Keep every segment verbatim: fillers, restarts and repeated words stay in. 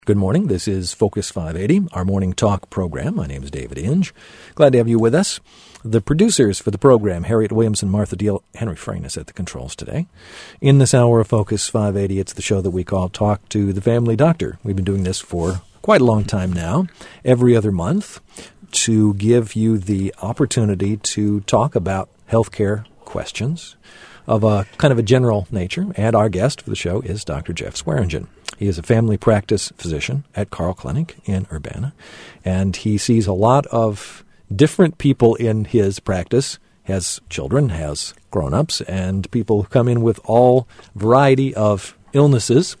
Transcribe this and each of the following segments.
Good morning. This is Focus five eighty, our morning talk program. My name is David Inge. Glad to have you with us. The producers for the program, Harriet Williamson, Martha Deal, Henry Frayne is at the controls today. In this hour of Focus five eighty, it's the show that we call Talk to the Family Doctor. We've been doing this for quite a long time now, every other month, to give you the opportunity to talk about healthcare questions of a kind of a general nature. And our guest for the show is Doctor Jeff Swearingen. He is a family practice physician at Carle Clinic in Urbana, and he sees a lot of different people in his practice, has children, has grown-ups, and people who come in with all variety of illnesses,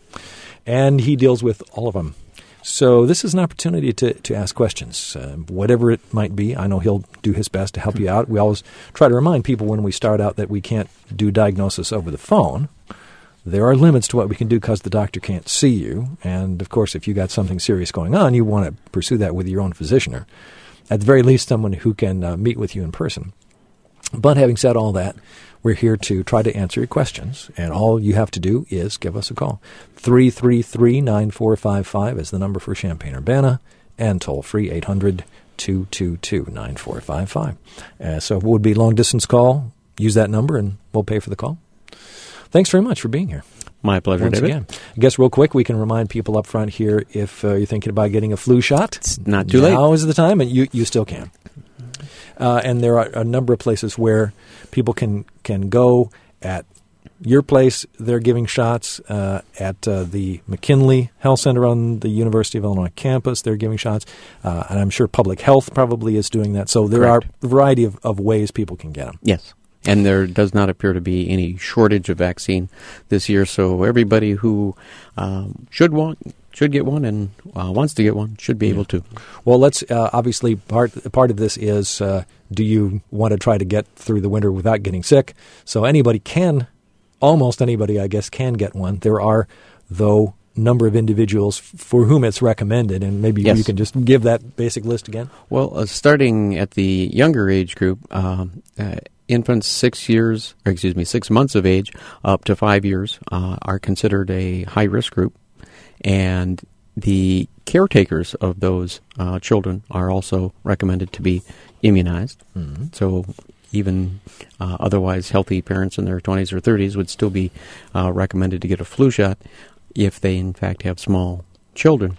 and he deals with all of them. So this is an opportunity to, to ask questions, uh, whatever it might be. I know he'll do his best to help you out. We always try to remind people when we start out that we can't do diagnosis over the phone. There are limits to what we can do because the doctor can't see you. And, of course, if you got something serious going on, you want to pursue that with your own physician, or at the very least someone who can uh, meet with you in person. But having said all that, we're here to try to answer your questions, and all you have to do is give us a call. three three three, nine four five five is the number for Champaign-Urbana, and toll-free eight hundred, two two two, nine four five five. Uh, so if it would be a long-distance call, use that number, and we'll pay for the call. Thanks very much for being here. My pleasure, Once David. Again. I guess real quick, we can remind people up front here, if uh, you're thinking about getting a flu shot, it's not too late. Now is the time, and you, you still can. Uh, and there are a number of places where people can, can go. At your place, they're giving shots. Uh, at uh, the McKinley Health Center on the University of Illinois campus, they're giving shots. Uh, and I'm sure Public Health probably is doing that. So there Correct. are a variety of, of ways people can get them. Yes. And there does not appear to be any shortage of vaccine this year, so everybody who um, should want should get one and uh, wants to get one should be able to. Well, let's uh, obviously part part of this is uh, do you want to try to get through the winter without getting sick? So anybody can, almost anybody, I guess, can get one. There are, though, number of individuals for whom it's recommended, and maybe yes. you can just give that basic list again. Well, uh, starting at the younger age group. Um, uh, Infants six years, or excuse me, six months of age up to five years uh, are considered a high-risk group, and the caretakers of those uh, children are also recommended to be immunized. Mm-hmm. So even uh, otherwise healthy parents in their twenties or thirties would still be uh, recommended to get a flu shot if they, in fact, have small children.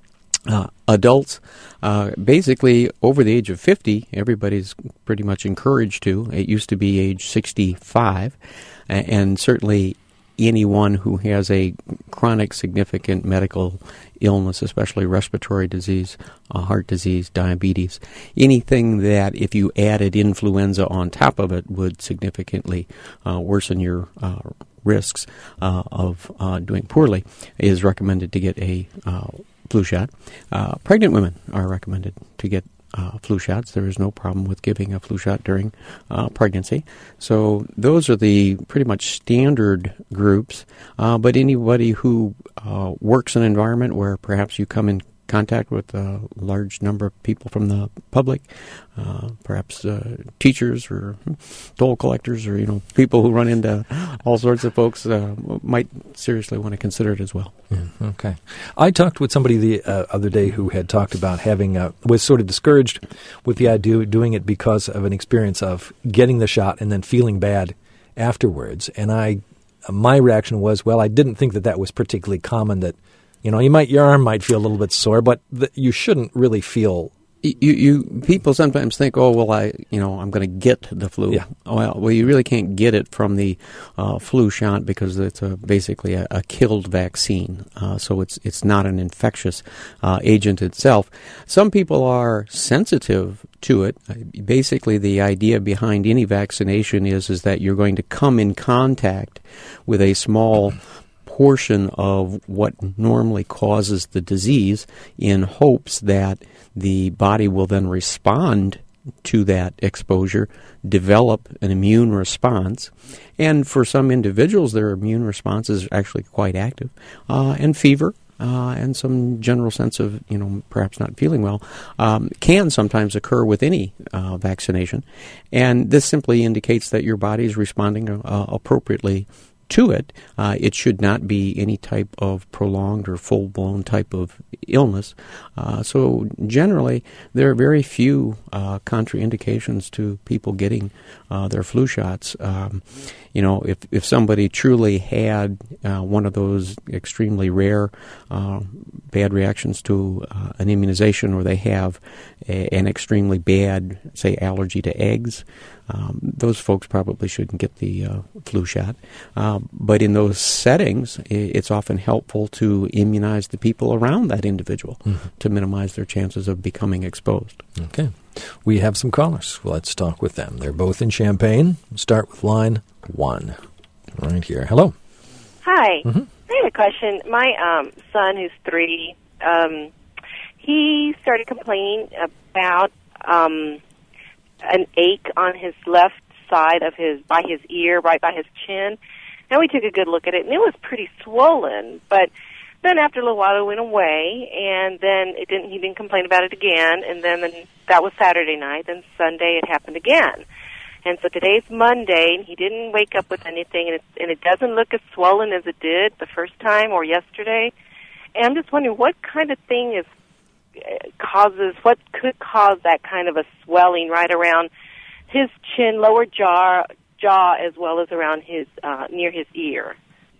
Uh, adults, uh, basically over the age of fifty, everybody's pretty much encouraged to. It used to be age sixty-five, and, and certainly anyone who has a chronic significant medical illness, especially respiratory disease, uh, heart disease, diabetes, anything that if you added influenza on top of it would significantly uh, worsen your uh, risks uh, of uh, doing poorly, is recommended to get a uh, flu shot. Uh, pregnant women are recommended to get uh, flu shots. There is no problem with giving a flu shot during uh, pregnancy. So those are the pretty much standard groups. Uh, but anybody who uh, works in an environment where perhaps you come in contact with a large number of people from the public, uh, perhaps uh, teachers or toll collectors or, you know, people who run into all sorts of folks uh, might seriously want to consider it as well. Yeah, okay. I talked with somebody the uh, other day who had talked about having, uh, was sort of discouraged with the idea of doing it because of an experience of getting the shot and then feeling bad afterwards. And I, my reaction was, well, I didn't think that that was particularly common, that You know, you might your arm might feel a little bit sore, but the, you shouldn't really feel. You, you people sometimes think, oh well, I you know I'm going to get the flu. Yeah. Well, well, you really can't get it from the uh, flu shot because it's a, basically a, a killed vaccine. Uh, so it's it's not an infectious uh, agent itself. Some people are sensitive to it. Basically, the idea behind any vaccination is is that you're going to come in contact with a small portion of what normally causes the disease in hopes that the body will then respond to that exposure, develop an immune response. And for some individuals, their immune response is actually quite active. Uh, and fever uh, and some general sense of, you know, perhaps not feeling well um, can sometimes occur with any uh, vaccination. And this simply indicates that your body is responding uh, appropriately to it. Uh, it should not be any type of prolonged or full-blown type of illness. Uh, so generally, there are very few uh, contraindications to people getting uh, their flu shots. Um, you know, if, if somebody truly had uh, one of those extremely rare uh, bad reactions to uh, an immunization, or they have a, an extremely bad, say, allergy to eggs, Um, those folks probably shouldn't get the uh, flu shot. Uh, but in those settings, it's often helpful to immunize the people around that individual mm-hmm. to minimize their chances of becoming exposed. Okay. We have some callers. Let's talk with them. They're both in Champaign. Start with line one. Right here. Hello. Hi. Mm-hmm. I have a question. My um, son, who's three, um, he started complaining about um, an ache on his left side of his, by his ear, right by his chin. And we took a good look at it, and it was pretty swollen. But then after a little while, it went away, and then it didn't. He didn't complain about it again. And then the, that was Saturday night. Then Sunday, it happened again. And so today's Monday, and he didn't wake up with anything, and it, and it doesn't look as swollen as it did the first time or yesterday. And I'm just wondering what kind of thing is causes, what could cause that kind of a swelling right around his chin, lower jaw, jaw, as well as around his, uh, near his ear.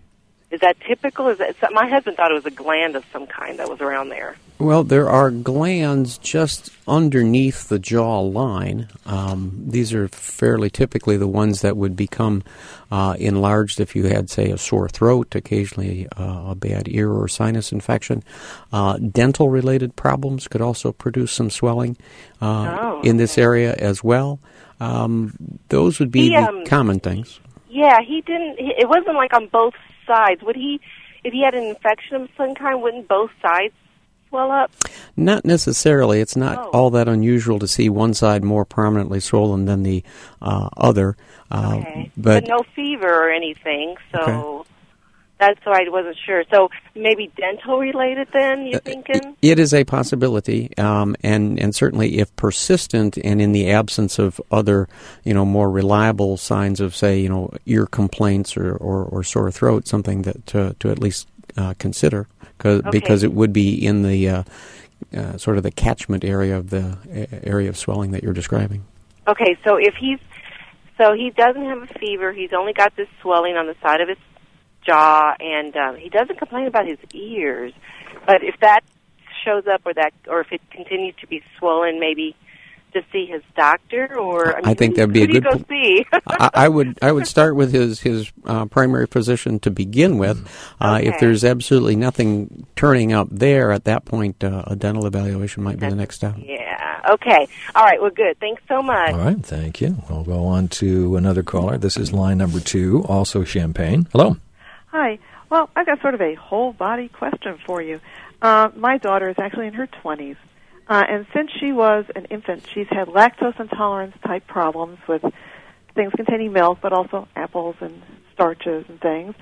Is that typical? Is that, my husband thought it was a gland of some kind that was around there. Well, there are glands just underneath the jaw line. Um, these are fairly typically the ones that would become uh, enlarged if you had, say, a sore throat, occasionally uh, a bad ear or sinus infection. Uh, dental-related problems could also produce some swelling uh, oh, in this okay. area as well. Um, those would be he, um, the common things. Yeah, he didn't, it wasn't like on both sides. Would he, if he had an infection of some kind, wouldn't both sides swell up? Not necessarily. It's not oh. all that unusual to see one side more prominently swollen than the uh, other. Uh, okay. but, but no fever or anything, so okay. that's why I wasn't sure. So maybe dental related then, you're thinking? It is a possibility, um, and, and certainly if persistent and in the absence of other, you know, more reliable signs of, say, you know, ear complaints or, or, or sore throat, something that to, to at least uh, consider, okay. because it would be in the uh, uh, sort of the catchment area of the area of swelling that you're describing. Okay, so if he's, so he doesn't have a fever, he's only got this swelling on the side of his jaw, and uh, he doesn't complain about his ears. But if that shows up, or that, or if it continues to be swollen, maybe to see his doctor, or I, mean, I think who, that'd be a who good. Do you go see? I, I would I would start with his his uh, primary physician to begin with. Uh, okay. If there's absolutely nothing turning up there, at that point, uh, a dental evaluation might That's, be the next step. Yeah. Okay. All right. Well, good. Thanks so much. All right. Thank you. We'll go on to another caller. This is line number two, also Champaign. Hello. Hi. Well, I've got sort of a whole body question for you. Uh, my daughter is actually in her twenties, uh, and since she was an infant, she's had lactose intolerance type problems with things containing milk, but also apples and starches and things.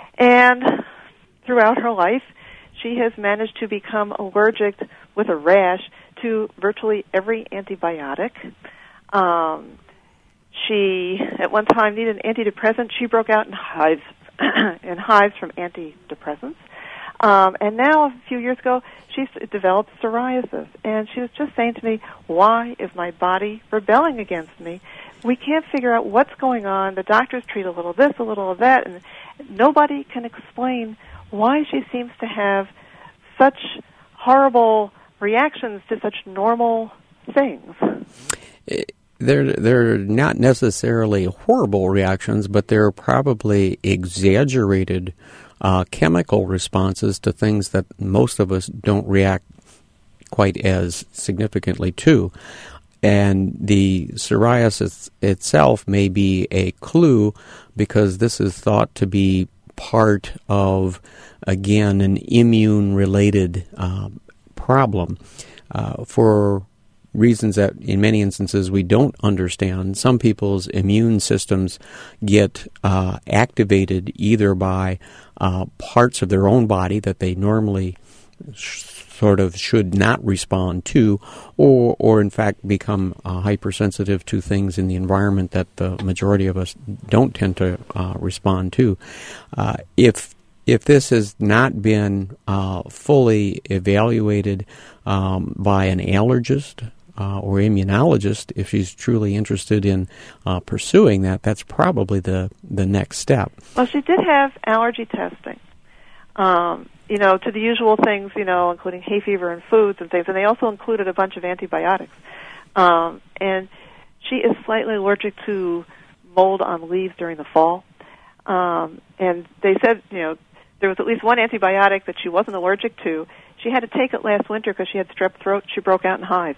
And throughout her life, she has managed to become allergic with a rash to virtually every antibiotic. Um, she, at one time, needed an antidepressant. She broke out in hives. in hives from antidepressants. Um, and now, a few years ago, she developed psoriasis. And she was just saying to me, why is my body rebelling against me? We can't figure out what's going on. The doctors treat a little this, a little of that, and nobody can explain why she seems to have such horrible reactions to such normal things. It- They're, they're not necessarily horrible reactions, but they're probably exaggerated uh, chemical responses to things that most of us don't react quite as significantly to. And the psoriasis itself may be a clue, because this is thought to be part of, again, an immune-related uh, problem. Uh, for reasons that in many instances we don't understand, some people's immune systems get uh, activated either by uh, parts of their own body that they normally sh- sort of should not respond to, or or in fact become uh, hypersensitive to things in the environment that the majority of us don't tend to uh, respond to. Uh, if if this has not been uh, fully evaluated um, by an allergist uh, or immunologist, if she's truly interested in uh, pursuing that, that's probably the, the next step. Well, she did have allergy testing. Um, you know, to the usual things, you know, including hay fever and foods and things, and they also included a bunch of antibiotics. Um, and she is slightly allergic to mold on leaves during the fall. Um, and they said, you know, there was at least one antibiotic that she wasn't allergic to. She had to take it last winter because she had strep throat. She broke out in hives.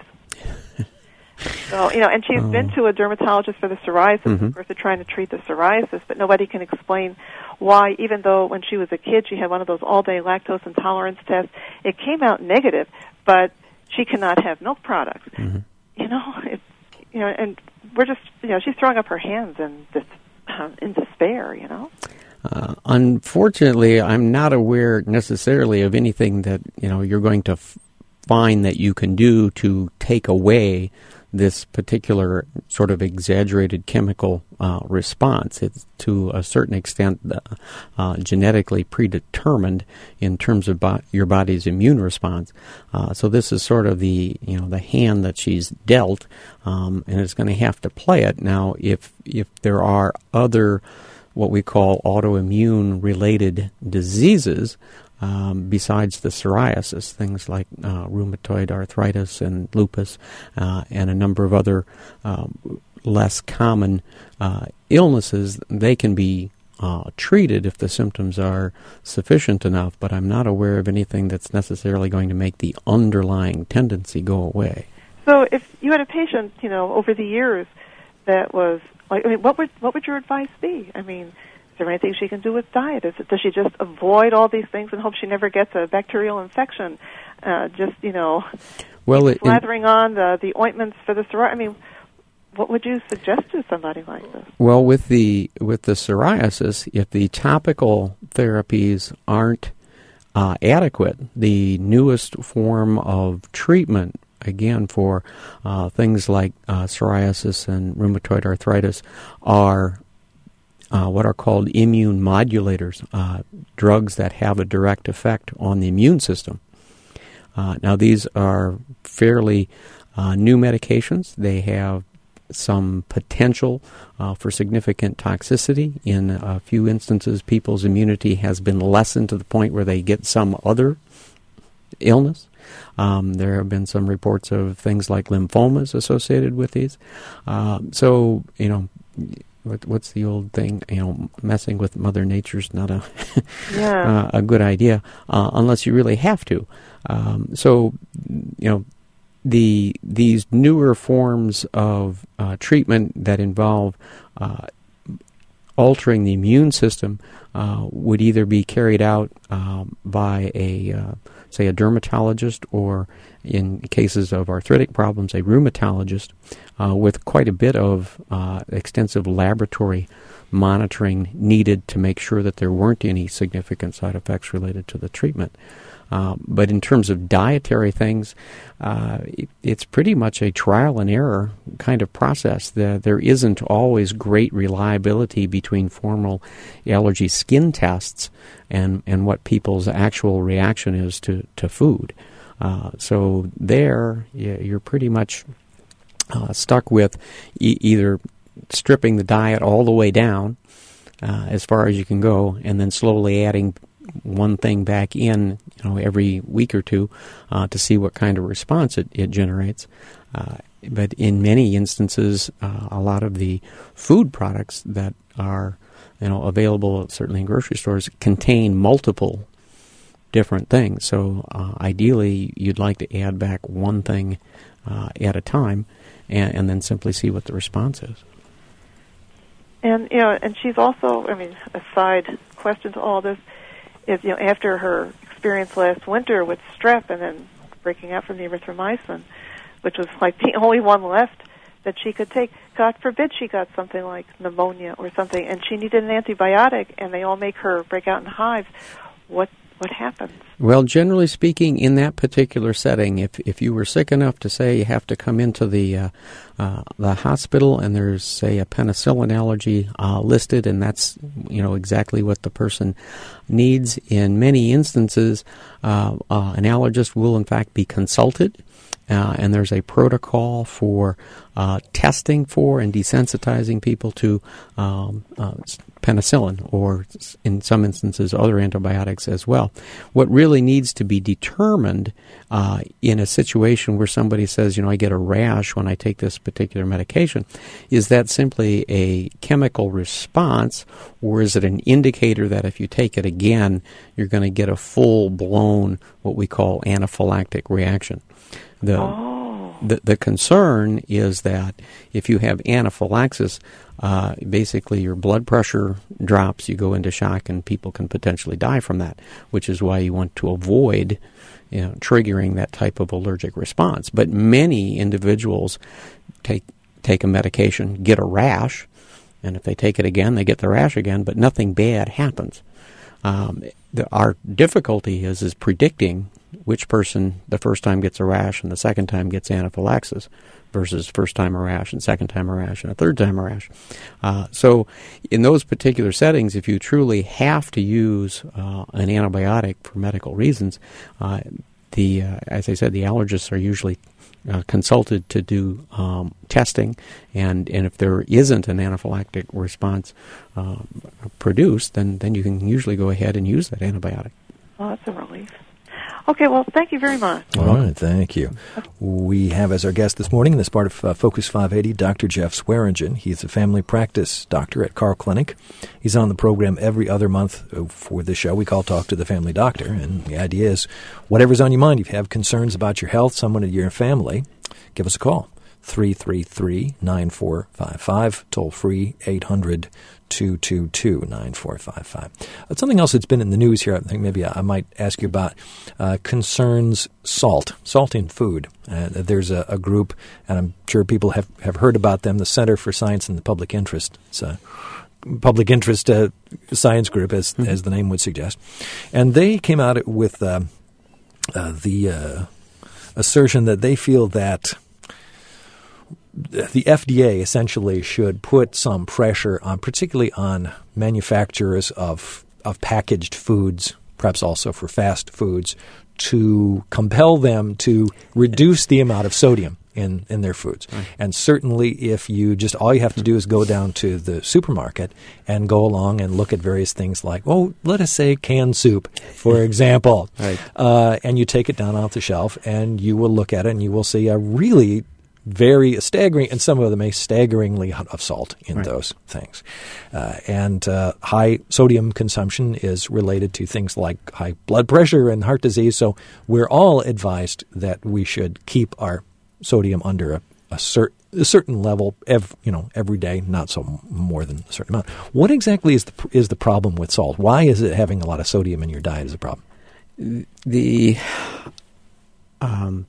So, you know, and she's oh. been to a dermatologist for the psoriasis. Mm-hmm. Of course, they're trying to treat the psoriasis, but nobody can explain why, even though when she was a kid she had one of those all-day lactose intolerance tests, it came out negative, but she cannot have milk products. Mm-hmm. You know, it's, you know, and we're just, you know, she's throwing up her hands in, this, uh, in despair, you know. Uh, unfortunately, I'm not aware necessarily of anything that, you know, you're going to f- find that you can do to take away this particular sort of exaggerated chemical uh, response. It's to a certain extent uh, uh, genetically predetermined in terms of bo- your body's immune response. Uh, so this is sort of the, you know, the hand that she's dealt, um, and is going to have to play it. Now, if if there are other what we call autoimmune related diseases, Um, besides the psoriasis, things like uh, rheumatoid arthritis and lupus uh, and a number of other um, less common uh, illnesses, they can be uh, treated if the symptoms are sufficient enough, but I'm not aware of anything that's necessarily going to make the underlying tendency go away. So if you had a patient, you know, over the years that was, like, I mean, what would what would your advice be? I mean, is there anything she can do with diet? Is it, does she just avoid all these things and hope she never gets a bacterial infection? Uh, just, you know, well, it, slathering on the, the ointments for the psoriasis? I mean, what would you suggest to somebody like this? Well, with the with the psoriasis, if the topical therapies aren't uh, adequate, the newest form of treatment, again, for uh, things like uh, psoriasis and rheumatoid arthritis, are Uh, what are called immune modulators, uh, drugs that have a direct effect on the immune system. Uh, now, these are fairly uh, new medications. They have some potential uh, for significant toxicity. In a few instances, people's immunity has been lessened to the point where they get some other illness. Um, there have been some reports of things like lymphomas associated with these. Uh, so, you know, What, what's the old thing? You know, messing with Mother Nature's not a yeah. uh, a good idea uh, unless you really have to. Um, so, you know, the these newer forms of uh, treatment that involve uh, altering the immune system uh, would either be carried out um, by a uh, say a dermatologist, or in cases of arthritic problems, a rheumatologist, uh, with quite a bit of uh, extensive laboratory monitoring needed to make sure that there weren't any significant side effects related to the treatment. Uh, but in terms of dietary things, uh, it, it's pretty much a trial and error kind of process. The, there isn't always great reliability between formal allergy skin tests and, and what people's actual reaction is to, to food. Uh, so there, you're pretty much uh, stuck with e- either stripping the diet all the way down uh, as far as you can go, and then slowly adding one thing back in, you know, every week or two uh, to see what kind of response it, it generates. Uh, but in many instances, uh, a lot of the food products that are, you know, available certainly in grocery stores contain multiple different things. So uh, ideally, you'd like to add back one thing uh, at a time, and, and then simply see what the response is. And you know, and she's also, I mean, a side question to all this is, you know, after her experience last winter with strep and then breaking out from the erythromycin, which was like the only one left that she could take. God forbid she got something like pneumonia or something, and she needed an antibiotic, and they all make her break out in hives. What What happens? Well, generally speaking, in that particular setting, if if you were sick enough to say you have to come into the uh, uh, the hospital and there's, say, a penicillin allergy uh, listed, and that's, you know, exactly what the person needs, in many instances, uh, uh, an allergist will in fact be consulted. Uh, and there's a protocol for uh, testing for and desensitizing people to um, uh, penicillin, or in some instances other antibiotics as well. What really needs to be determined uh, in a situation where somebody says, you know, I get a rash when I take this particular medication, is that simply a chemical response, or is it an indicator that if you take it again, you're going to get a full-blown, what we call anaphylactic reaction? The, oh. the the concern is that if you have anaphylaxis, uh, basically your blood pressure drops, you go into shock, and people can potentially die from that, which is why you want to avoid, you know, triggering that type of allergic response. But many individuals take take a medication, get a rash, and if they take it again, they get the rash again, but nothing bad happens. Um, the, our difficulty is is predicting which person the first time gets a rash and the second time gets anaphylaxis versus first time a rash and second time a rash and a third time a rash. Uh, so in those particular settings, if you truly have to use uh, an antibiotic for medical reasons, uh, the uh, as I said, the allergists are usually uh, consulted to do um, testing, and, and if there isn't an anaphylactic response uh, produced, then, then you can usually go ahead and use that antibiotic. Well, that's a relief. Okay, well, thank you very much. All right, thank you. We have as our guest this morning, in this part of uh, Focus five eighty, Doctor Jeff Swearingen. He's a family practice doctor at Carle Clinic. He's on the program every other month for the show we call Talk to the Family Doctor. And the idea is, whatever's on your mind, if you have concerns about your health, someone in your family, give us a call. three three three, nine four five five, toll free, eight hundred, two two two, nine four five five. Uh, something else that's been in the news here, I think maybe I might ask you about, uh, concerns salt, salt in food. Uh, there's a, a group, and I'm sure people have, have heard about them, the Center for Science in the Public Interest. It's a public interest uh, science group, as mm-hmm. as the name would suggest. And they came out with uh, uh, the uh, assertion that they feel that the F D A essentially should put some pressure on, particularly on manufacturers of of packaged foods, perhaps also for fast foods, to compel them to reduce the amount of sodium in, in their foods. Right. And certainly if you just, all you have to do is go down to the supermarket and go along and look at various things like, oh, let us say canned soup, for example. Right. Uh, and you take it down off the shelf and you will look at it and you will see a really very staggering, and some of them a staggeringly of salt in right. those things. Uh, and uh, high sodium consumption is related to things like high blood pressure and heart disease. So we're all advised that we should keep our sodium under a, a, cer- a certain level, ev- you know, every day, not so more than a certain amount. What exactly is the is the problem with salt? Why is it having a lot of sodium in your diet is a problem? The um.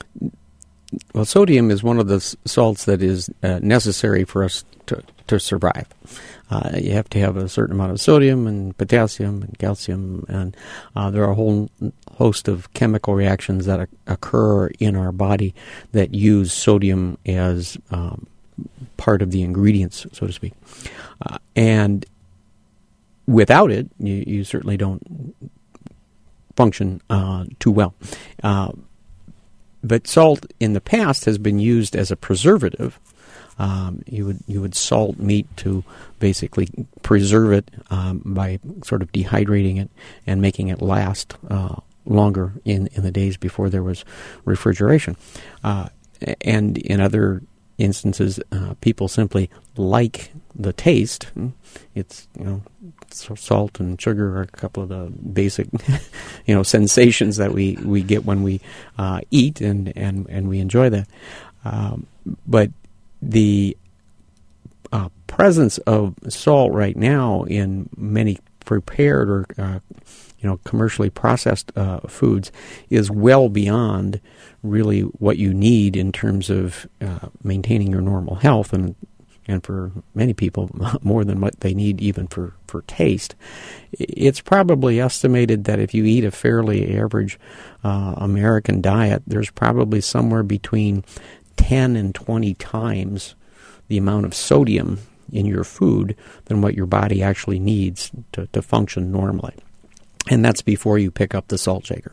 Well, sodium is one of the s- salts that is uh, necessary for us to, to survive. Uh, you have to have a certain amount of sodium and potassium and calcium, and uh, there are a whole host of chemical reactions that o- occur in our body that use sodium as um, part of the ingredients, so to speak. Uh, and without it, you, you certainly don't function uh, too well. Uh, But salt in the past has been used as a preservative. Um, you would you would salt meat to basically preserve it um, by sort of dehydrating it and making it last uh, longer in, in the days before there was refrigeration. Uh, and in other instances, uh, people simply like the taste. It's, you know, so salt and sugar are a couple of the basic, you know, sensations that we, we get when we uh, eat, and, and, and we enjoy that. Um, but the uh, presence of salt right now in many prepared or uh, you know commercially processed uh, foods is well beyond really what you need in terms of uh, maintaining your normal health. And and for many people more than what they need even for, for taste. It's probably estimated that if you eat a fairly average uh, American diet, there's probably somewhere between ten and twenty times the amount of sodium in your food than what your body actually needs to, to function normally. And that's before you pick up the salt shaker.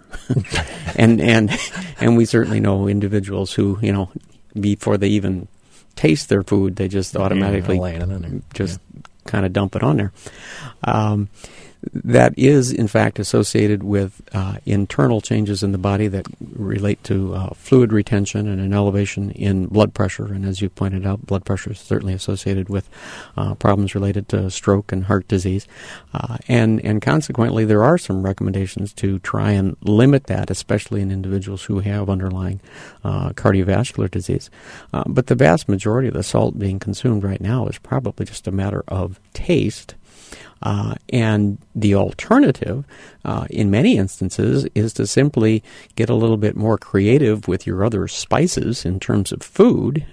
and and and we certainly know individuals who, you know, before they even taste their food, they just automatically yeah, just yeah. kind of dump it on there. Um, that is, in fact, associated with uh, internal changes in the body that relate to uh, fluid retention and an elevation in blood pressure. And as you pointed out, blood pressure is certainly associated with uh, problems related to stroke and heart disease. Uh, and, and consequently, there are some recommendations to try and limit that, especially in individuals who have underlying uh, cardiovascular disease. Uh, but the vast majority of the salt being consumed right now is probably just a matter of taste. Uh, and the alternative, uh, in many instances, is to simply get a little bit more creative with your other spices in terms of food,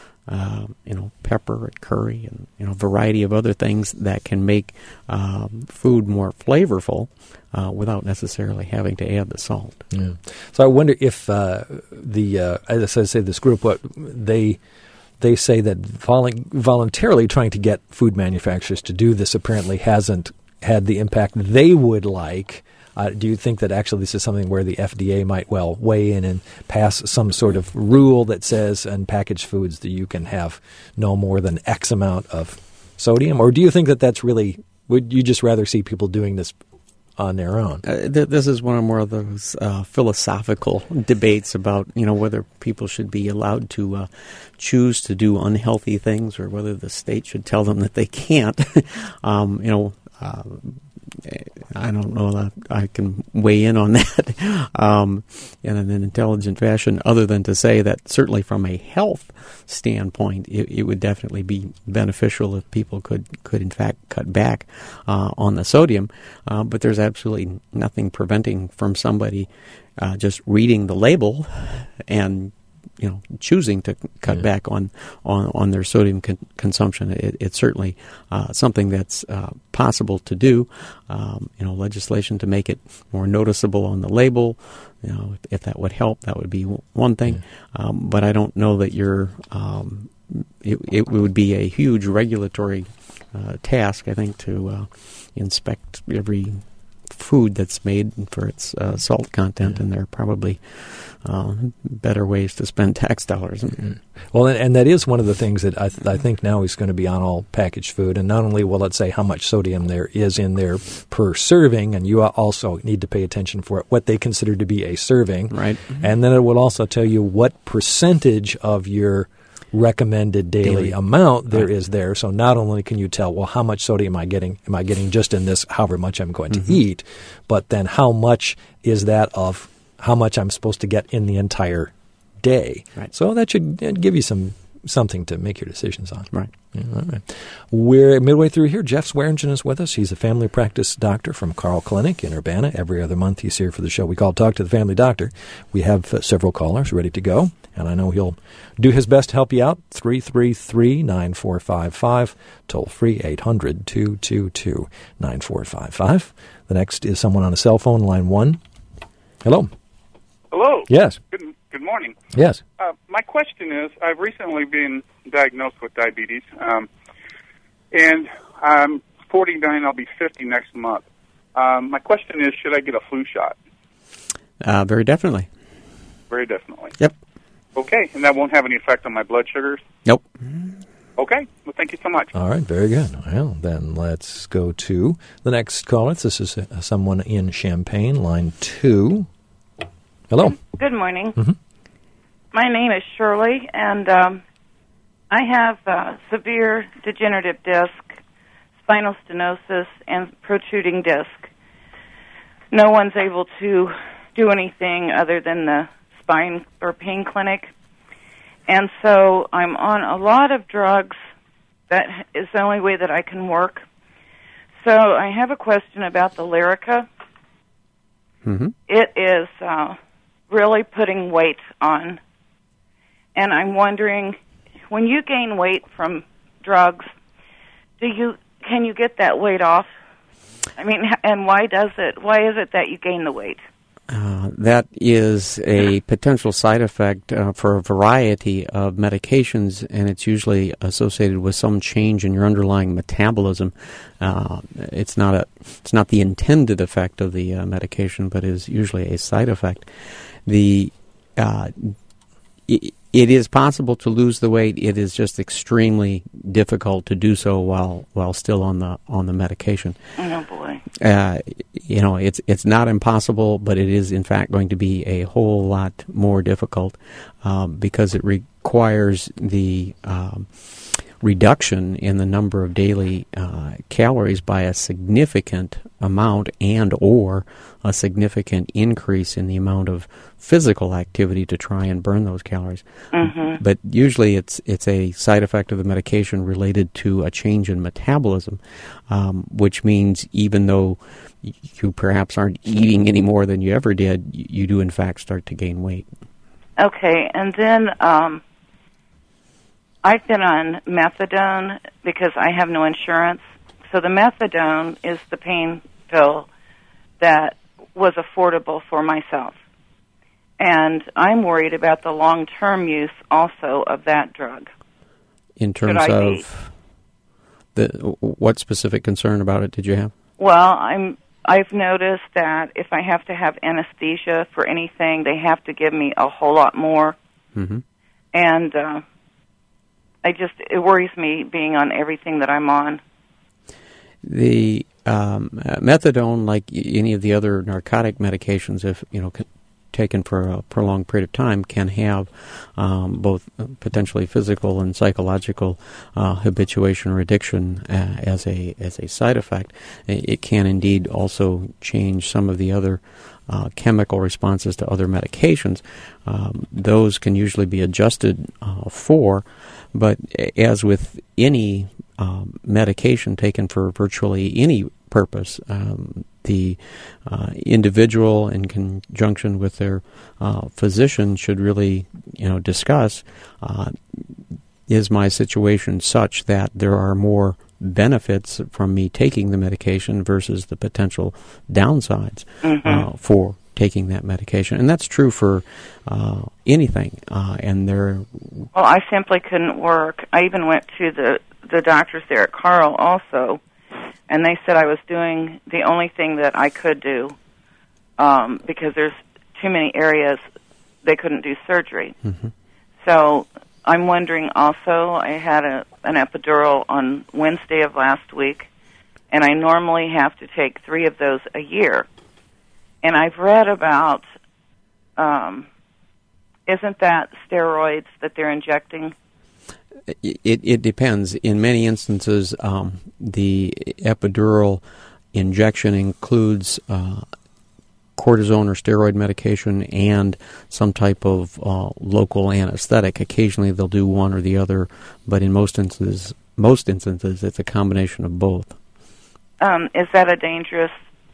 uh, you know, pepper and curry and, you know, a variety of other things that can make um, food more flavorful uh, without necessarily having to add the salt. Yeah. So I wonder if uh, the, uh, as I say, this group, what they... They say that volu- voluntarily trying to get food manufacturers to do this apparently hasn't had the impact they would like. Uh, do you think that actually this is something where the F D A might well weigh in and pass some sort of rule that says in packaged foods that you can have no more than X amount of sodium? Or do you think that that's really, would you just rather see people doing this on their own? Uh, th- this is one of more of those uh, philosophical debates about, you know, whether people should be allowed to uh, choose to do unhealthy things or whether the state should tell them that they can't. um, you know, uh, I don't know that I can weigh in on that um, in an intelligent fashion, other than to say that certainly from a health standpoint, it, it would definitely be beneficial if people could, could in fact cut back uh, on the sodium. Uh, but there's absolutely nothing preventing from somebody uh, just reading the label and, you know, choosing to cut yeah. back on, on, on their sodium con- consumption. It, it's certainly uh, something that's uh, possible to do. Um, you know, legislation to make it more noticeable on the label. You know, if, if that would help, that would be one thing. Yeah. Um, but I don't know that you're. Um, it, it would be a huge regulatory uh, task, I think, to uh, inspect every food that's made for its uh, salt content, yeah. and there are probably uh, better ways to spend tax dollars. Mm-hmm. Well, and, and that is one of the things that I, th- I think now is going to be on all packaged food, and not only will it say how much sodium there is in there per serving, and you also need to pay attention for what they consider to be a serving, right? Mm-hmm. And then it will also tell you what percentage of your recommended daily, daily. amount there right. is there. So not only can you tell, well, how much sodium am I getting? Am I getting just in this, however much I'm going mm-hmm. to eat? But then how much is that of how much I'm supposed to get in the entire day? Right. So that should give you some something to make your decisions on. Right. Yeah, all right. We're midway through here. Jeff Swearingen is with us. He's a family practice doctor from Carle Clinic in Urbana. Every other month he's here for the show we call Talk to the Family Doctor. We have uh, several callers ready to go, and I know he'll do his best to help you out. three three three, nine four five five, toll free eight hundred, two two two, nine four five five. The next is someone on a cell phone, line one. Hello. Hello. Yes. Good, good morning. Yes. Uh, my question is, I've recently been diagnosed with diabetes, um, and I'm forty-nine. I'll be fifty next month. Um, my question is, should I get a flu shot? Uh, very definitely. Very definitely. Yep. Okay, and that won't have any effect on my blood sugars? Nope. Okay, well, thank you so much. All right, very good. Well, then let's go to the next caller. This is uh, someone in Champaign, line two. Hello. Good morning. Mm-hmm. My name is Shirley, and um, I have uh, severe degenerative disc, spinal stenosis, and protruding disc. No one's able to do anything other than the spine or pain clinic. And so I'm on a lot of drugs. That is the only way that I can work. So I have a question about the Lyrica. Mm-hmm. It is uh, really putting weight on. And I'm wondering, when you gain weight from drugs, do you can you get that weight off? I mean, and why does it? Why is it that you gain the weight? Uh, that is a potential side effect uh, for a variety of medications, and it's usually associated with some change in your underlying metabolism. Uh, it's not a, it's not the intended effect of the uh, medication, but is usually a side effect. The uh, it, it is possible to lose the weight. It is just extremely difficult to do so while while still on the on the medication. Oh boy. Uh, you know, it's it's not impossible, but it is in fact going to be a whole lot more difficult um, because it requires the um, reduction in the number of daily uh, calories by a significant amount, and or a significant increase in the amount of physical activity to try and burn those calories. Mm-hmm. But usually it's it's a side effect of the medication related to a change in metabolism, um, which means even though you perhaps aren't eating any more than you ever did, you do in fact start to gain weight. Okay, and then um, I've been on methadone because I have no insurance. So the methadone is the pain pill that was affordable for myself. And I'm worried about the long-term use also of that drug. In terms of the what specific concern about it did you have? Well, I'm I've noticed that if I have to have anesthesia for anything, they have to give me a whole lot more. Mm-hmm. And uh, I just it worries me being on everything that I'm on. The um, uh, methadone, like any of the other narcotic medications, if you know c- taken for a prolonged period of time, can have um, both potentially physical and psychological uh, habituation or addiction uh, as a as a side effect. It can indeed also change some of the other uh, chemical responses to other medications. Um, those can usually be adjusted uh, for, but as with any um, medication taken for virtually any purpose, um, the uh, individual, in conjunction with their uh, physician, should really, you know, discuss: uh, is my situation such that there are more benefits from me taking the medication versus the potential downsides mm-hmm. uh, for taking that medication? And that's true for uh, anything. Uh, and there. Well, I simply couldn't work. I even went to the the doctors there at Carl also. And they said I was doing the only thing that I could do um, because there's too many areas they couldn't do surgery. Mm-hmm. So I'm wondering also, I had a, an epidural on Wednesday of last week, and I normally have to take three of those a year. And I've read about, um, isn't that steroids that they're injecting? It, it depends. In many instances, um, the epidural injection includes uh, cortisone or steroid medication and some type of uh, local anesthetic. Occasionally, they'll do one or the other, but in most instances, most instances, it's a combination of both. Um, is that a dangerous?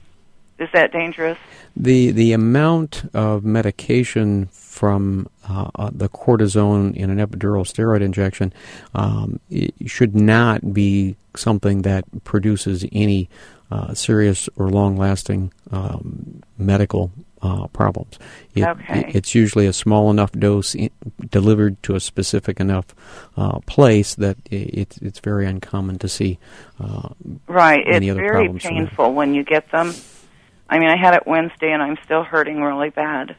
Is that dangerous? The the amount of medication from uh, uh, the cortisone in an epidural steroid injection um, it should not be something that produces any uh, serious or long-lasting um, medical uh, problems. It, okay. it, it's usually a small enough dose in, delivered to a specific enough uh, place that it, it's it's very uncommon to see uh, right. any It's other very problems. painful when you get them. I mean, I had it Wednesday, and I'm still hurting really bad.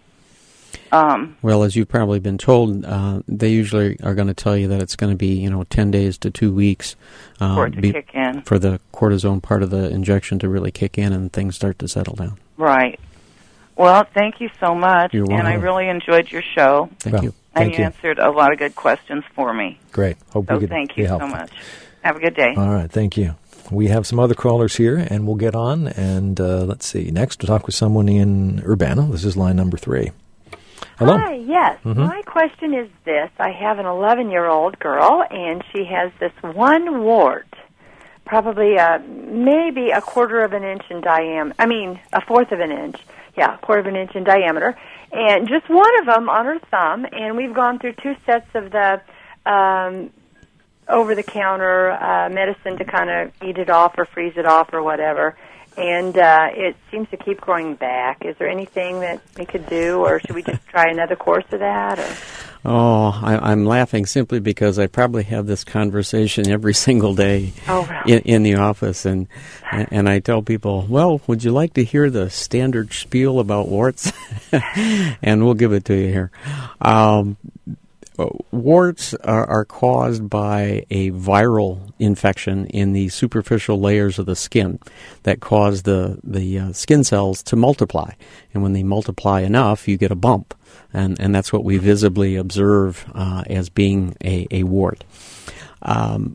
Um, well, as you've probably been told, uh, they usually are going to tell you that it's going to be, you know, ten days to two weeks uh, for it to be, kick in. for the cortisone part of the injection to really kick in and things start to settle down. Right. Well, thank you so much, You're and I welcome. really enjoyed your show. Thank Well, you. And Thank you you. answered a lot of good questions for me. Great. Hope So we could thank be you so helpful. much. Have a good day. All right. Thank you. We have some other callers here, and we'll get on. And uh, let's see. Next, we'll talk with someone in Urbana. This is line number three. Hello. Hi, yes. Mm-hmm. My question is this. I have an eleven-year-old girl, and she has this one wart, probably uh, maybe a quarter of an inch in diameter. I mean, a fourth of an inch. Yeah, a quarter of an inch in diameter. And just one of them on her thumb, and we've gone through two sets of the um, over-the-counter uh, medicine to kind of eat it off or freeze it off or whatever, and uh, it seems to keep growing back. Is there anything that we could do, or should we just try another course of that? Or? Oh, I, I'm laughing simply because I probably have this conversation every single day oh, really? in, in the office, and and I tell people, well, would you like to hear the standard spiel about warts? And we'll give it to you here. Um, warts are, are caused by a viral infection in the superficial layers of the skin that cause the, the uh, skin cells to multiply. And when they multiply enough, you get a bump. And, and that's what we visibly observe uh, as being a, a wart. Um,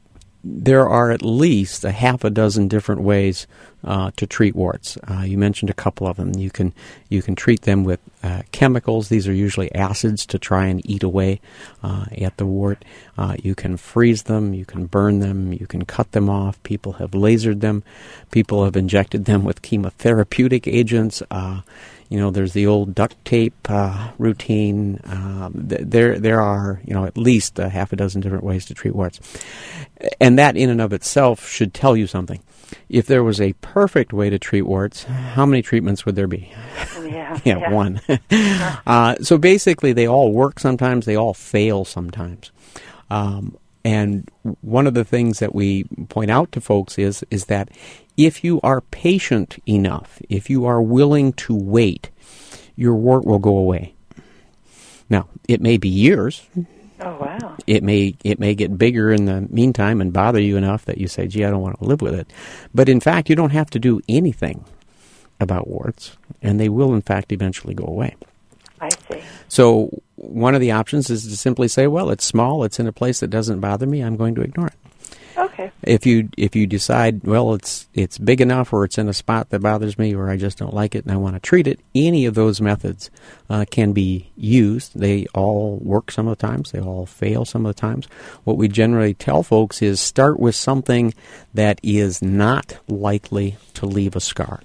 there are at least a half a dozen different ways uh, to treat warts. Uh, you mentioned a couple of them. You can you can treat them with uh, chemicals. These are usually acids to try and eat away uh, at the wart. Uh, you can freeze them. You can burn them. You can cut them off. People have lasered them. People have injected them with chemotherapeutic agents. Uh, You know, there's the old duct tape uh, routine. Um, th- there, there are, you know, at least a half a dozen different ways to treat warts, and that in and of itself should tell you something. If there was a perfect way to treat warts, how many treatments would there be? Yeah, yeah, yeah. one. uh, so basically, they all work sometimes. They all fail sometimes. Um, and one of the things that we point out to folks is is that if you are patient enough, if you are willing to wait, your wart will go away. Now, it may be years. Oh, wow. It may it may get bigger in the meantime and bother you enough that you say, gee, I don't want to live with it. But in fact, you don't have to do anything about warts, and they will, in fact, eventually go away. I see. So one of the options is to simply say, well, it's small, it's in a place that doesn't bother me, I'm going to ignore it. Okay. If you if you decide, well, it's it's big enough, or it's in a spot that bothers me, or I just don't like it and I want to treat it, any of those methods uh, can be used. They all work some of the times. They all fail some of the times. What we generally tell folks is start with something that is not likely to leave a scar.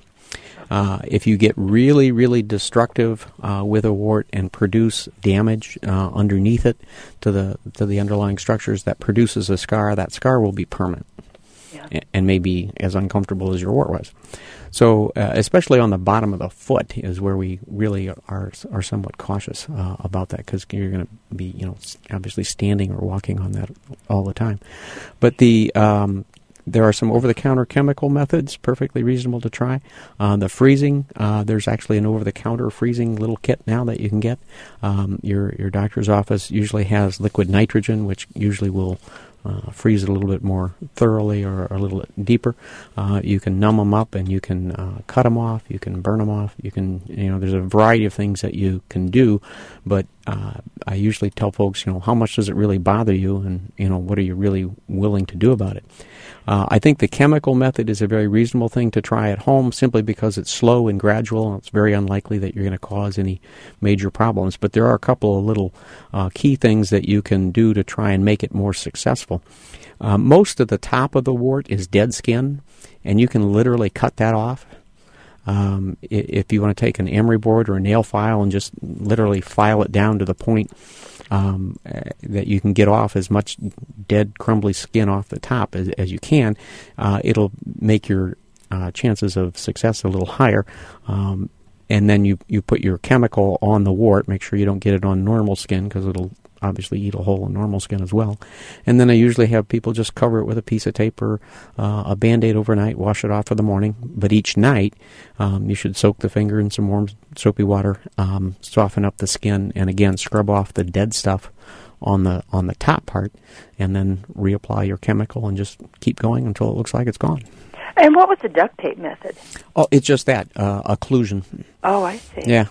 Uh, if you get really, really destructive uh, with a wart and produce damage uh, underneath it to the to the underlying structures that produces a scar, that scar will be permanent, yeah. and, and may be as uncomfortable as your wart was. So, uh, especially on the bottom of the foot is where we really are are somewhat cautious uh, about that, because you're going to be, you know, obviously standing or walking on that all the time. But the um, There are some over-the-counter chemical methods, perfectly reasonable to try. Uh, the freezing, uh, there's actually an over-the-counter freezing little kit now that you can get. Um, your your doctor's office usually has liquid nitrogen, which usually will uh, freeze it a little bit more thoroughly or, or a little bit deeper. Uh, you can numb them up, and you can uh, cut them off. You can burn them off. You can, you know, there's a variety of things that you can do. But uh, I usually tell folks, you know, how much does it really bother you, and you know, what are you really willing to do about it? Uh, I think the chemical method is a very reasonable thing to try at home, simply because it's slow and gradual, and it's very unlikely that you're going to cause any major problems. But there are a couple of little uh, key things that you can do to try and make it more successful. Uh, most of the top of the wart is dead skin, and you can literally cut that off. Um, if you want to take an emery board or a nail file and just literally file it down to the point um, uh, that you can get off as much dead, crumbly skin off the top as, as you can, uh, it'll make your uh, chances of success a little higher. Um, and then you, you put your chemical on the wart. Make sure you don't get it on normal skin, because it'll obviously eat a hole in normal skin as well. And then I usually have people just cover it with a piece of tape or uh, a Band-Aid overnight, wash it off for the morning. But each night, um, you should soak the finger in some warm soapy water, um, soften up the skin, and again, scrub off the dead stuff on the on the top part, and then reapply your chemical and just keep going until it looks like it's gone. And what was the duct tape method? Oh, it's just that, uh, occlusion. Oh, I see. Yeah.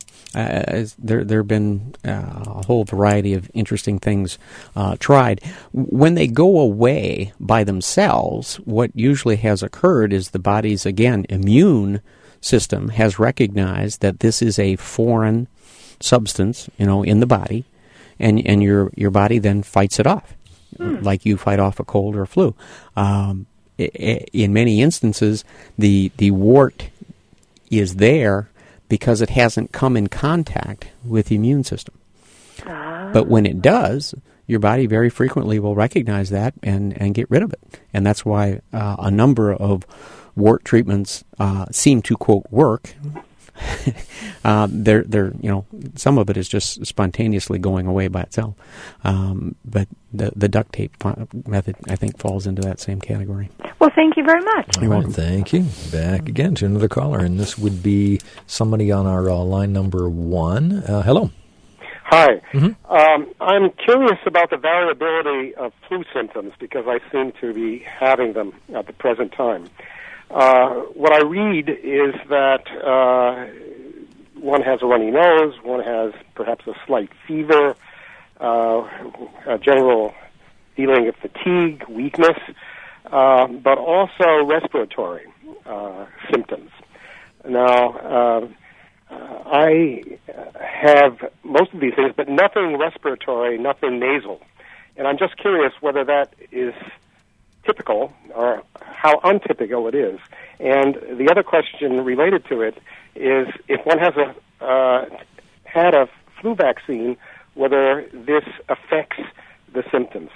Uh, there there have been uh, a whole variety of interesting things uh, tried. When they go away by themselves, what usually has occurred is the body's, again, immune system has recognized that this is a foreign substance, you know, in the body, and and your your body then fights it off, hmm. like you fight off a cold or a flu. Um, in many instances, the the wart is there because it hasn't come in contact with the immune system. Ah. But when it does, your body very frequently will recognize that and, and get rid of it. And that's why uh, a number of wart treatments uh, seem to, quote, work. uh, they're, they're, you know, some of it is just spontaneously going away by itself. Um, but the, the duct tape method, I think, falls into that same category. Well, thank you very much. You're welcome. Thank you. Back again to another caller, and this would be somebody on our uh, line number one. Uh, hello. Hi. Mm-hmm. Um, I'm curious about the variability of flu symptoms because I seem to be having them at the present time. Uh, what I read is that uh, one has a runny nose, one has perhaps a slight fever, uh, a general feeling of fatigue, weakness, uh, but also respiratory uh, symptoms. Now, uh, I have most of these things, but nothing respiratory, nothing nasal. And I'm just curious whether that is typical or how untypical it is. And the other question related to it is if one has a uh, had a flu vaccine, whether this affects the symptoms.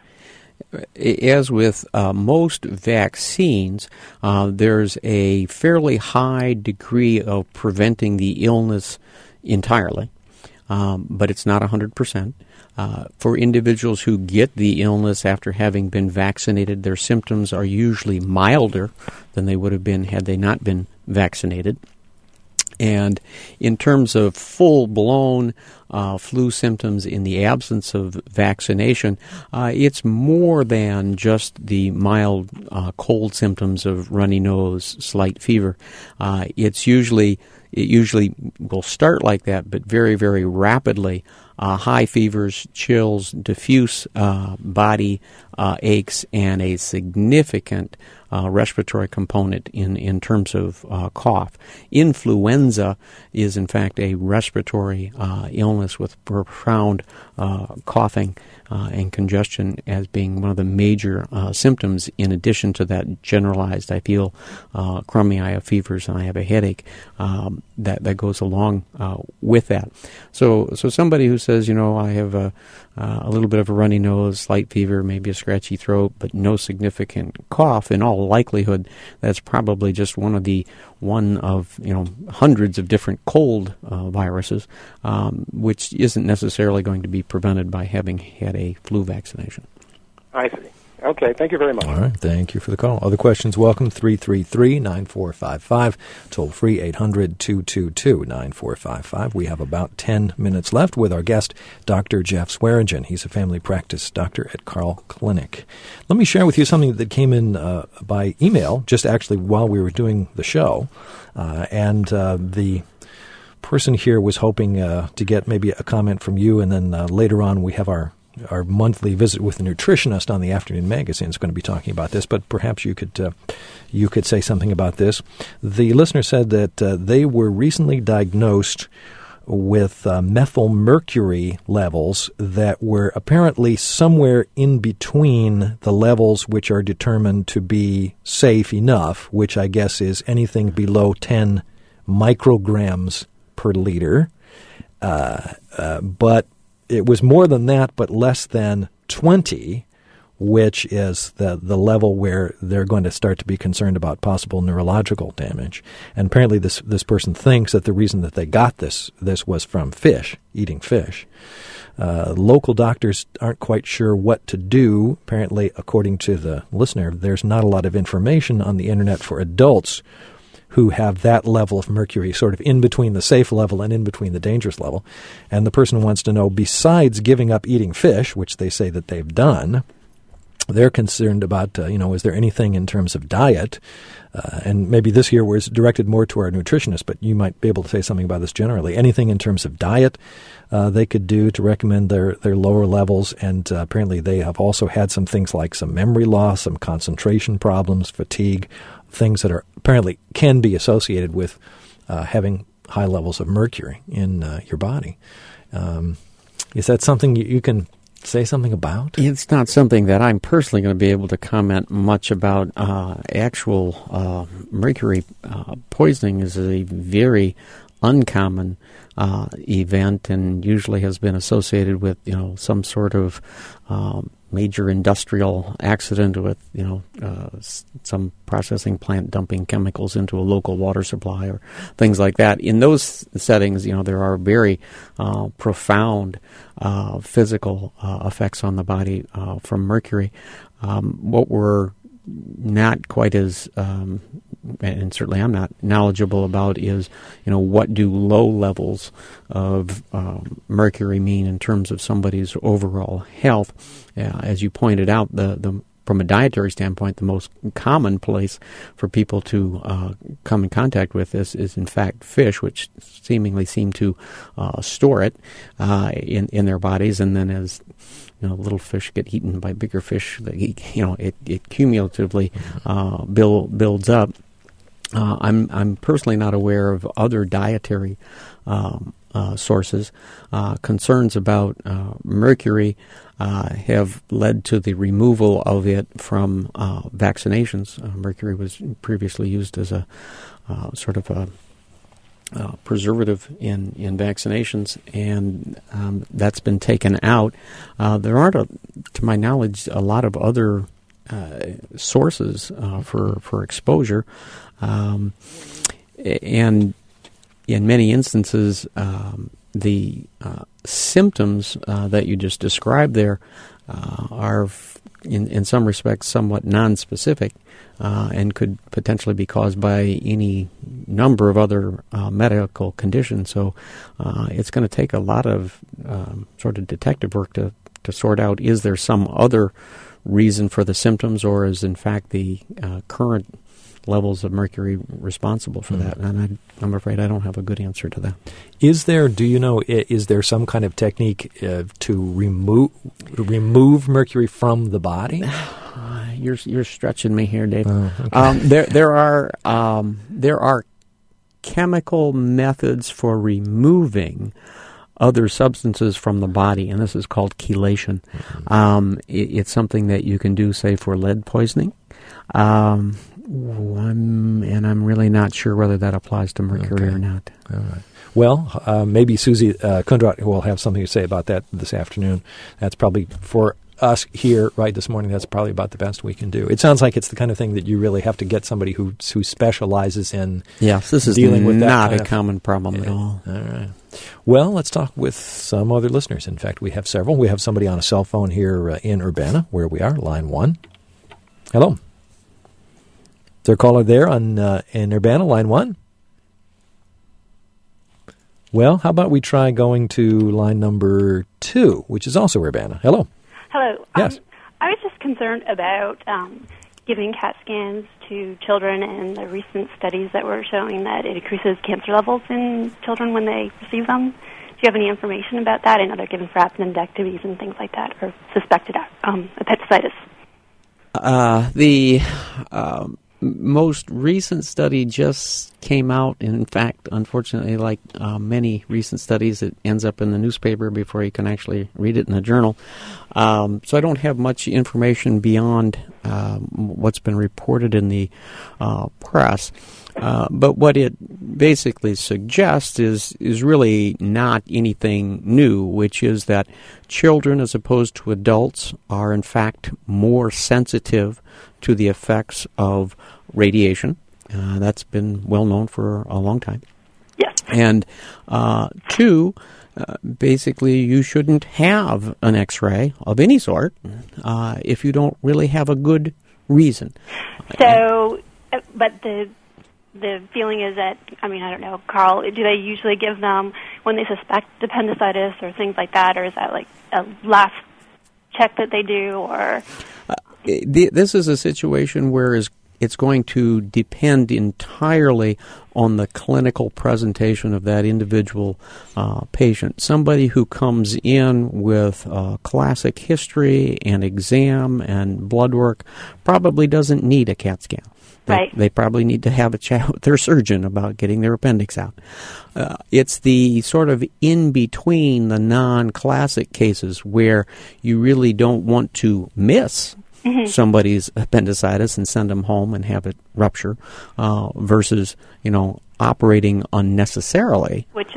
As with uh, most vaccines, uh, there's a fairly high degree of preventing the illness entirely, um, but it's not one hundred percent. Uh, for individuals who get the illness after having been vaccinated, their symptoms are usually milder than they would have been had they not been vaccinated. And in terms of full-blown uh, flu symptoms in the absence of vaccination, uh, it's more than just the mild uh, cold symptoms of runny nose, slight fever. Uh, it's usually it usually will start like that, but very, very rapidly. Uh, high fevers, chills, diffuse uh, body uh, aches, and a significant uh, respiratory component in, in terms of uh, cough. Influenza is, in fact, a respiratory uh, illness with profound uh, coughing uh, and congestion as being one of the major uh, symptoms, in addition to that generalized, I feel uh, crummy, I have fevers, and I have a headache, um, that, that goes along uh, with that. So, so somebody who says, you know, I have a, uh, a little bit of a runny nose, slight fever, maybe a scratchy throat, but no significant cough, in all likelihood, that's probably just one of the one of, you know, hundreds of different cold uh, viruses, um, which isn't necessarily going to be prevented by having had a flu vaccination. I see. Okay, thank you very much. All right, thank you for the call. Other questions, welcome, three three three, nine four five five, toll free, eight hundred, two two two, nine four five five. We have about ten minutes left with our guest, Doctor Jeff Swearingen. He's a family practice doctor at Carle Clinic. Let me share with you something that came in uh, by email, just actually while we were doing the show, uh, and uh, the person here was hoping uh, to get maybe a comment from you, and then uh, later on we have our Our monthly visit with a nutritionist on the Afternoon Magazine is going to be talking about this, but perhaps you could uh, you could say something about this. The listener said that uh, they were recently diagnosed with uh, methylmercury levels that were apparently somewhere in between the levels which are determined to be safe enough, which I guess is anything below ten micrograms per liter, uh, uh, but it was more than that, but less than twenty, which is the the level where they're going to start to be concerned about possible neurological damage. And apparently this this person thinks that the reason that they got this this was from fish, eating fish. Uh, local doctors aren't quite sure what to do. Apparently, according to the listener, there's not a lot of information on the Internet for adults who have that level of mercury sort of in between the safe level and in between the dangerous level. And the person wants to know, besides giving up eating fish, which they say that they've done, they're concerned about, uh, you know, is there anything in terms of diet? Uh, and maybe this here was directed more to our nutritionist, but you might be able to say something about this generally. Anything in terms of diet uh, they could do to recommend their, their lower levels. And uh, apparently they have also had some things like some memory loss, some concentration problems, fatigue, things that are apparently can be associated with uh, having high levels of mercury in uh, your body. Um, is that something you, you can say something about? It's not something that I'm personally going to be able to comment much about. Uh, actual uh, mercury uh, poisoning is a very uncommon uh, event, and usually has been associated with, you know, some sort of um, major industrial accident with, you know, uh, s- some processing plant dumping chemicals into a local water supply or things like that. In those settings, you know, there are very uh, profound uh, physical uh, effects on the body uh, from mercury. Um, what we're not quite as, um, and certainly I'm not knowledgeable about, is, you know, what do low levels of um, mercury mean in terms of somebody's overall health. Uh, as you pointed out, the, the from a dietary standpoint, the most common place for people to uh, come in contact with this is, in fact, fish, which seemingly seem to uh, store it uh, in in their bodies, and then as you know, little fish get eaten by bigger fish, they, you know, it, it cumulatively uh, build, builds up. Uh, I'm I'm personally not aware of other dietary um, uh, sources. Uh, concerns about uh, mercury uh, have led to the removal of it from uh, vaccinations. Uh, mercury was previously used as a uh, sort of a uh, preservative in, in vaccinations, and um, that's been taken out. Uh, there aren't, a, to my knowledge, a lot of other uh, sources uh, for, for exposure. Um, and in many instances, um, the uh, symptoms uh, that you just described there uh, are, f- in, in some respects, somewhat nonspecific uh, and could potentially be caused by any number of other uh, medical conditions. So uh, it's going to take a lot of um, sort of detective work to, to sort out, is there some other reason for the symptoms, or is, in fact, the uh, current levels of mercury responsible for mm. that? And I, I'm afraid I don't have a good answer to that. Is there, do you know, is there some kind of technique uh, to remove remove mercury from the body? You're you're stretching me here, Dave. Oh, okay. um, there there are um, there are chemical methods for removing other substances from the body, and this is called chelation. Mm-hmm. Um, it, it's something that you can do, say, for lead poisoning. Um, I'm, and I'm really not sure whether that applies to mercury okay. or not. All right. Well, uh, maybe Susie uh, Kundrat will have something to say about that this afternoon. That's probably, for us here right this morning, that's probably about the best we can do. It sounds like it's the kind of thing that you really have to get somebody who who specializes in yes, this is dealing with that not kind a of, common problem yeah. at all. All right. Well, let's talk with some other listeners. In fact, we have several. We have somebody on a cell phone here uh, in Urbana, where we are, line one. Hello. Is there a caller there on uh, in Urbana, line one? Well, how about we try going to line number two, which is also Urbana. Hello. Hello. Yes. Um, I was just concerned about um, giving CAT scans to children and the recent studies that were showing that it increases cancer levels in children when they receive them. Do you have any information about that? I know they're given for appendectomies and things like that, or suspected um, appendicitis. Uh, the um, most recent study just came out. In fact, unfortunately, like uh, many recent studies, it ends up in the newspaper before you can actually read it in the journal. Um, so I don't have much information beyond um, what's been reported in the uh, press. Uh, but what it basically suggests is is really not anything new, which is that children, as opposed to adults, are in fact more sensitive to the effects of radiation. Uh, that's been well known for a long time. Yes. And uh, two, uh, basically, you shouldn't have an X-ray of any sort uh, if you don't really have a good reason. So, uh, but the the feeling is that, I mean, I don't know, Carl, do they usually give them when they suspect appendicitis or things like that, or is that like a last check that they do, or? Uh, this is a situation where is it's going to depend entirely on the clinical presentation of that individual uh, patient. Somebody who comes in with uh, classic history and exam and blood work probably doesn't need a CAT scan. They, right. they probably need to have a chat with their surgeon about getting their appendix out. Uh, it's the sort of in-between, the non-classic cases where you really don't want to miss Mm-hmm. somebody's appendicitis and send them home and have it rupture uh, versus, you know, operating unnecessarily. Which is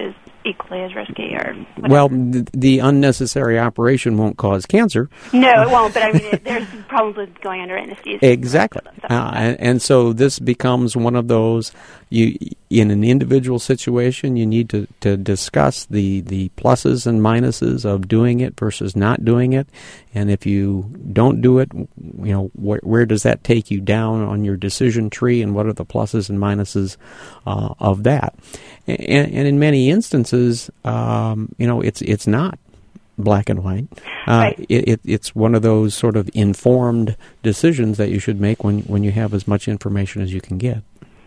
equally as risky or whatever. Well, the, the unnecessary operation won't cause cancer. No, it won't, but I mean, it, there's problems with going under anesthesia. Exactly. Uh, and, and so this becomes one of those, you in an individual situation, you need to, to discuss the, the pluses and minuses of doing it versus not doing it. And if you don't do it, you know, wh- where does that take you down on your decision tree, and what are the pluses and minuses uh, of that? And, and in many instances, um, you know, it's it's not black and white. Uh, right. it, it, it's one of those sort of informed decisions that you should make when, when you have as much information as you can get.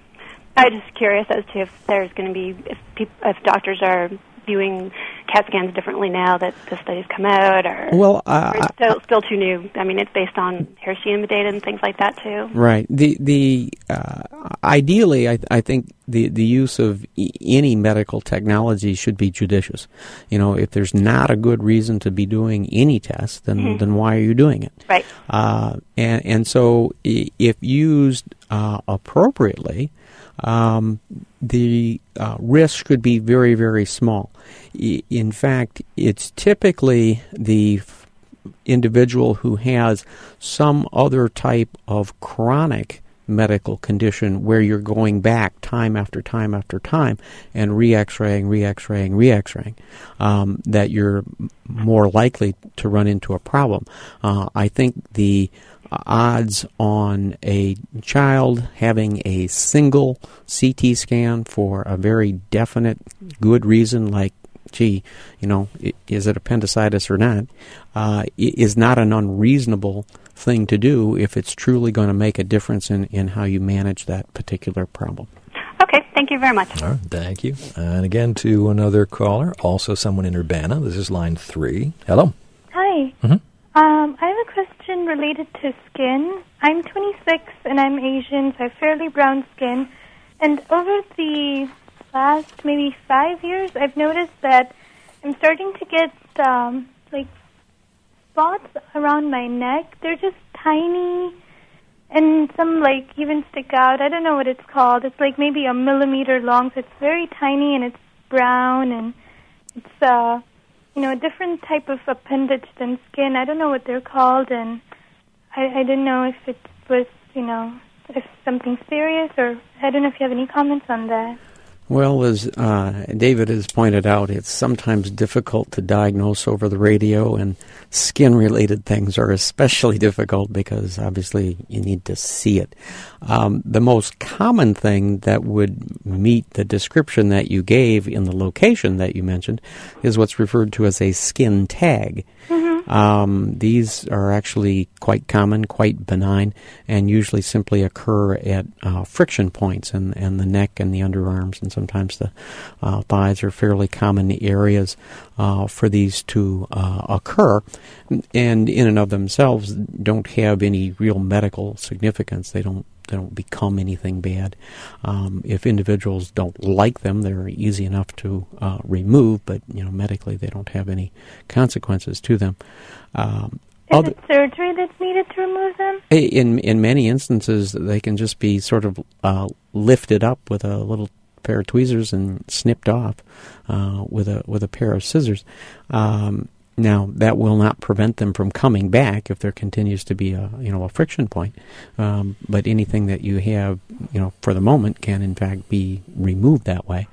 I'm just curious as to if there's going to be, if, peop- if doctors are viewing CAT scans differently now that the studies come out, or, well, uh, or it's still, still too new. I mean, it's based on Hiroshima data and things like that too. Right. The the uh, ideally, I, I think the the use of e- any medical technology should be judicious. You know, if there's not a good reason to be doing any test, then Mm-hmm. then why are you doing it? Right. Uh, and and so I- if used uh, appropriately, um, the uh, risk could be very, very small. I, in fact, it's typically the f- individual who has some other type of chronic medical condition where you're going back time after time after time and re-x-raying, re-x-raying, re-x-raying, um, that you're more likely to run into a problem. Uh, I think the odds on a child having a single C T scan for a very definite good reason, like, gee, you know, is it appendicitis or not, uh, is not an unreasonable thing to do if it's truly going to make a difference in, in how you manage that particular problem. Okay, thank you very much. All right, thank you. And again to another caller, also someone in Urbana. This is line three. Hello. Hi. Mm-hmm. Um, I have a question related to skin. I'm twenty-six and I'm Asian, so I have fairly brown skin. And over the last maybe five years, I've noticed that I'm starting to get um, like spots around my neck. They're just tiny, and some like even stick out. I don't know what it's called. It's like maybe a millimeter long, so it's very tiny and it's brown, and it's uh, you know, a different type of appendage than skin. I don't know what they're called, and I, I didn't know if it was, you know, if something serious, or I don't know if you have any comments on that. Well, as uh, David has pointed out, it's sometimes difficult to diagnose over the radio, and skin-related things are especially difficult because obviously you need to see it. Um, the most common thing that would meet the description that you gave in the location that you mentioned is what's referred to as a skin tag. Mm-hmm. Um, these are actually quite common, quite benign, and usually simply occur at uh, friction points, and, and the neck and the underarms, and sometimes the uh, thighs are fairly common areas uh, for these to uh, occur, and in and of themselves don't have any real medical significance. They don't They don't become anything bad. Um, if individuals don't like them, they're easy enough to uh, remove, but you know, medically they don't have any consequences to them. Um, Is other, it surgery that's needed to remove them? in in many instances, they can just be sort of uh, lifted up with a little pair of tweezers and snipped off uh, with a with a pair of scissors. Um, Now, that will not prevent them from coming back if there continues to be a, you know, a friction point. Um, but anything that you have, you know, for the moment can, in fact, be removed that way.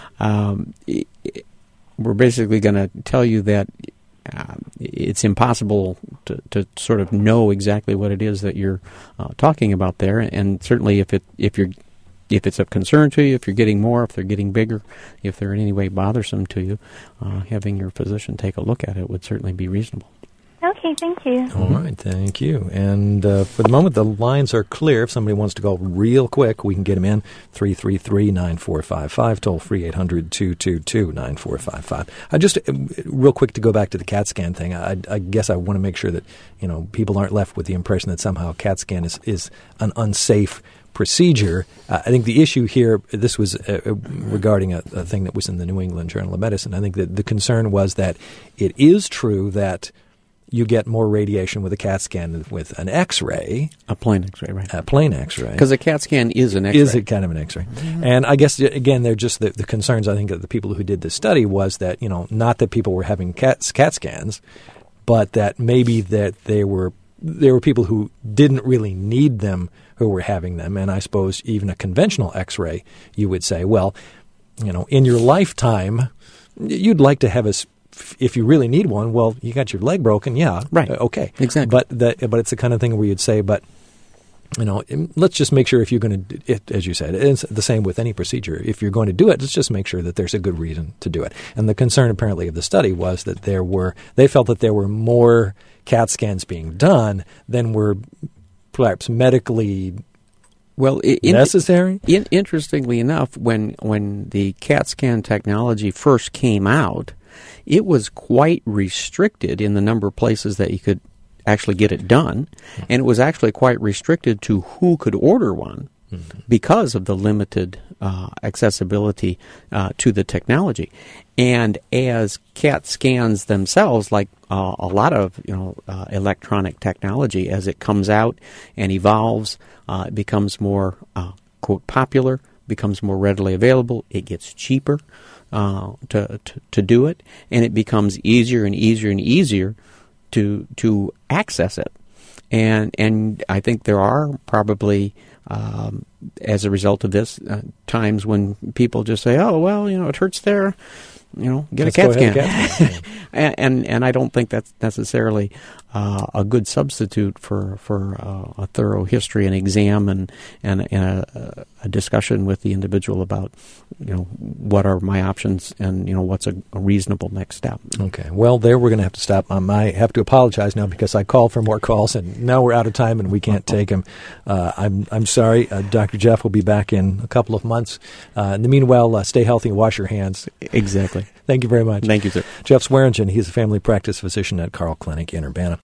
Um, it, it, we're basically going to tell you that uh, it's impossible to, to sort of know exactly what it is that you're uh, talking about there. And certainly if it if you're If it's of concern to you, if you're getting more, if they're getting bigger, if they're in any way bothersome to you, uh, having your physician take a look at it would certainly be reasonable. Okay, thank you. All right, thank you. And uh, for the moment, the lines are clear. If somebody wants to go real quick, we can get them in. three three three, nine four five five, toll free eight hundred, two two two, nine four five five. I just, uh, real quick, to go back to the CAT scan thing, I, I guess I want to make sure that, you know, people aren't left with the impression that somehow CAT scan is, is an unsafe procedure. Uh, I think the issue here, this was uh, regarding a, a thing that was in the New England Journal of Medicine. I think that the concern was that it is true that you get more radiation with a CAT scan than with an X-ray. A plain X-ray, right? A plain X-ray. Because a CAT scan is an X-ray. Is it kind of an X-ray? Mm-hmm. And I guess, again, they're just the, the concerns, I think, of the people who did this study was that, you know, not that people were having CAT, CAT scans, but that maybe that they were there were people who didn't really need them who were having them. And I suppose even a conventional X-ray, you would say, well, you know, in your lifetime, you'd like to have a if you really need one, well, you got your leg broken, yeah, right, uh, okay, exactly. But that, but it's the kind of thing where you'd say, but you know, let's just make sure if you're going to, it, as you said, it's the same with any procedure. If you're going to do it, let's just make sure that there's a good reason to do it. And the concern apparently of the study was that there were, they felt that there were more CAT scans being done than were perhaps medically well in, necessary. In, interestingly enough, when when the CAT scan technology first came out, it was quite restricted in the number of places that you could actually get it done, and it was actually quite restricted to who could order one mm-hmm. because of the limited uh, accessibility uh, to the technology. And as CAT scans themselves, like uh, a lot of you know uh, electronic technology, as it comes out and evolves, uh, it becomes more uh, quote popular, becomes more readily available. It gets cheaper. Uh, to, to to do it, and it becomes easier and easier and easier to to access it, and and I think there are probably um, as a result of this uh, times when people just say, oh well, you know it hurts there, you know get Let's a CAT scan, ahead, and, and and I don't think that's necessarily uh, a good substitute for for uh, a thorough history and exam and and, and a, a discussion with the individual about you know what are my options and you know what's a, a reasonable next step. Okay, well there we're going to have to stop. Um, I have to apologize now because I called for more calls and now we're out of time and we can't take them. Uh, I'm I'm sorry. Uh, Doctor Jeff will be back in a couple of months. Uh, in the meanwhile, uh, stay healthy and wash your hands. Exactly. Thank you very much. Thank you, sir. Jeff Swearingen, he's a family practice physician at Carle Clinic in Urbana.